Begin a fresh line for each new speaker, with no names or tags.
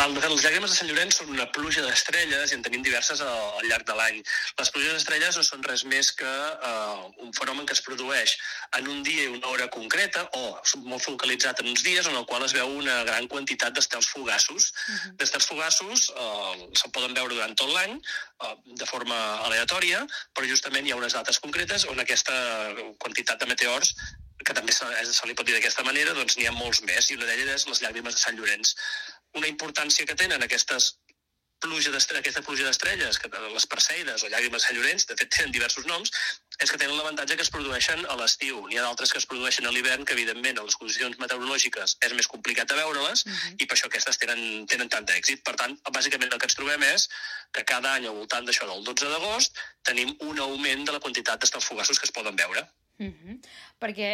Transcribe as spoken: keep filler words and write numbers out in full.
Les llàgrimes de Sant Llorenç són una pluja d'estrelles i en tenim diverses al llarg de l'any. Les pluges d'estrelles no són res més que uh, un fenomen que es produeix en un dia i una hora concreta o molt focalitzat en uns dies en el qual es veu una gran quantitat d'estels fugaços. Uh-huh. D'estels fugaços uh, se'n poden veure durant tot l'any uh, de forma aleatòria, però justament hi ha unes dates concretes on aquesta quantitat de meteors, que també se, se li pot dir d'aquesta manera, doncs n'hi ha molts més, i una d'elles és les llàgrimes de Sant Llorenç. Una importància que tenen aquestes pluja aquesta pluja d'estrelles, que les perseides o llàgrimes de Sant Llorenç, de fet tenen diversos noms, és que tenen l'avantatge que es produeixen a l'estiu. N'hi ha d'altres que es produeixen a l'hivern, que evidentment a les condicions meteorològiques és més complicat de veure-les, uh-huh. i per això aquestes tenen, tenen tant d'èxit. Per tant, bàsicament el que ens trobem és que cada any al voltant d'això del dotze d'agost tenim un augment de la quantitat d'estels fugaços que es poden veure.
Uh-huh. Perquè